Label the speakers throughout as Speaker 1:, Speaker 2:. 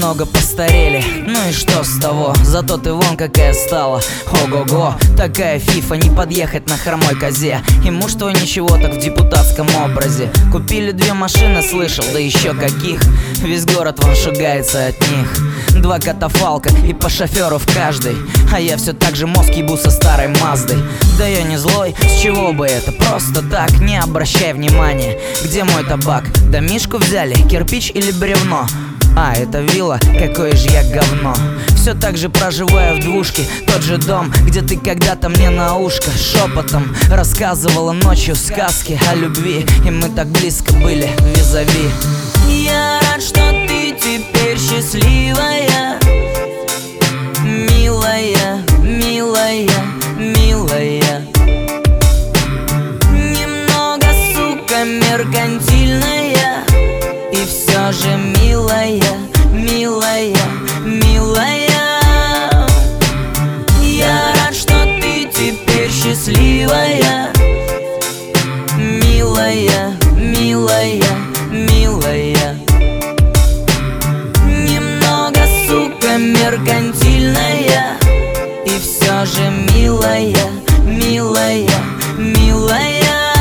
Speaker 1: немного постарели, ну и что с того? Зато ты вон какая стала. Ого-го, такая фифа, не подъехать на хромой козе. И муж твой ничего так в депутатском образе. Купили 2 машины, слышал, да еще каких. Весь город вон шугается от них. 2 катафалка и по шоферу в каждой. А я все так же мозг ебу со старой Маздой. Да я не злой, с чего бы это? Просто так, не обращай внимания. Где мой табак? Домишку взяли, кирпич или бревно? А, это вилла, какое же я говно. Все так же проживаю в двушке, тот же дом, где ты когда-то мне на ушко шепотом рассказывала ночью сказки о любви. И мы так близко были визави. Я рад, что ты теперь счастливая, милая, милая, милая. Немного, сука, меркантильная, и все же милая, милая, милая. Я рад, что ты теперь счастливая, милая, милая, милая. Немного, сука, меркантильная, и все же милая, милая, милая.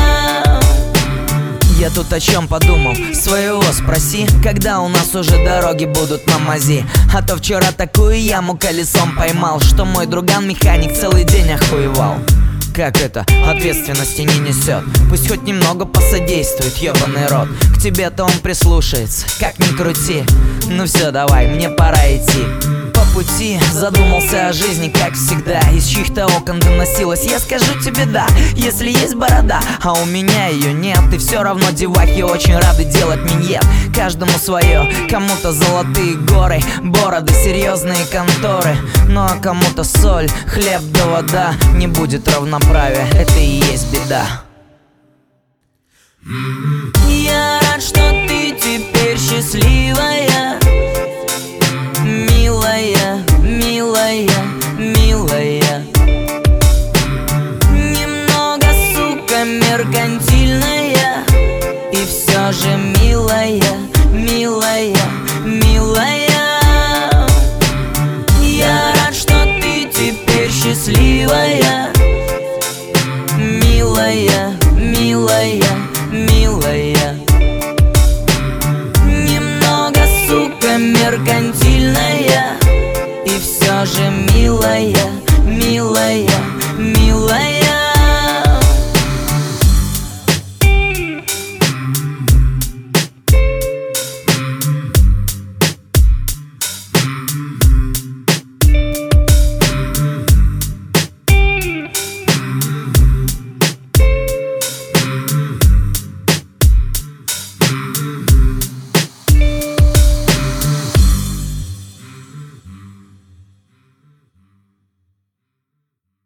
Speaker 1: Я тут о чем подумал, своего спроси, когда у нас уже дороги будут на мази. А то вчера такую яму колесом поймал, что мой друган-механик целый день охуевал. Как это? Ответственности не несет. Пусть хоть немного посодействует, ебаный рот. К тебе-то он прислушается, как ни крути. Ну все, давай, мне пора идти. По пути задумался о жизни, как всегда. Из чьих-то окон доносилось: я скажу тебе да, если есть борода. А у меня ее нет, и все равно девахи очень рады делать миньет. Каждому свое, кому-то золотые горы, бороды, серьезные конторы. Ну а кому-то соль, хлеб да вода. Не будет равноправия, это и есть беда. Я рад, что ты теперь счастливая, милая, милая, милая. Немного, сука, меркантильная, и все же милая, милая, милая. Я рад, что ты теперь счастливая, милая, милая, милая. Немного, сука, меркантильная, и все же милая, милая.